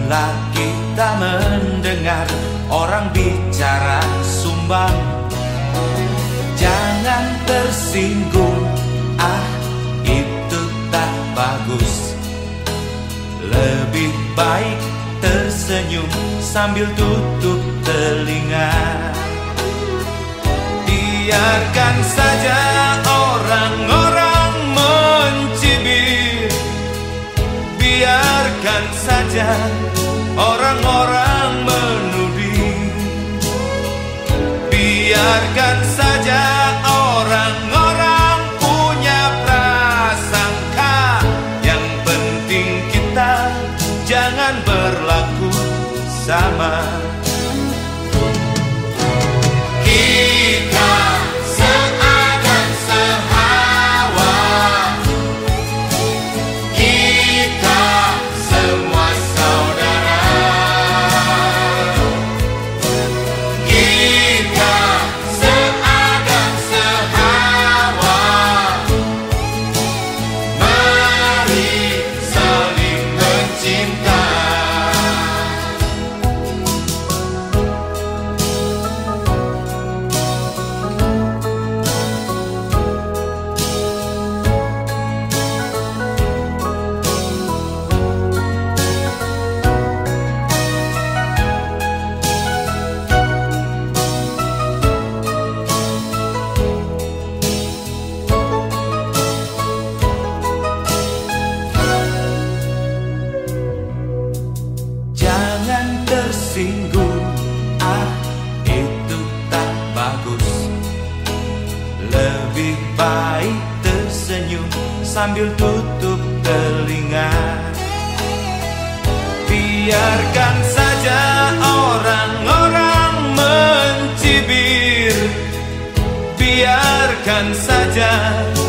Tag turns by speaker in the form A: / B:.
A: Bila kita mendengar orang bicara sumbang, jangan tersinggung, itu tak bagus. Lebih baik tersenyum sambil tutup telinga. Biarkan saja orang-orang mencibir, biarkan saja orang-orang menuding, biarkan saja orang-orang punya prasangka. Yang penting kita jangan berlaku sama. Kita seadan sehawa, kita semua saudara. Kita seadan sehawa, mari saling mencinta. Jangan tersinggung, itu tak bagus. Lebih baik tersenyum sambil tutup telinga. Biarkan saja orang-orang mencibir, biarkan saja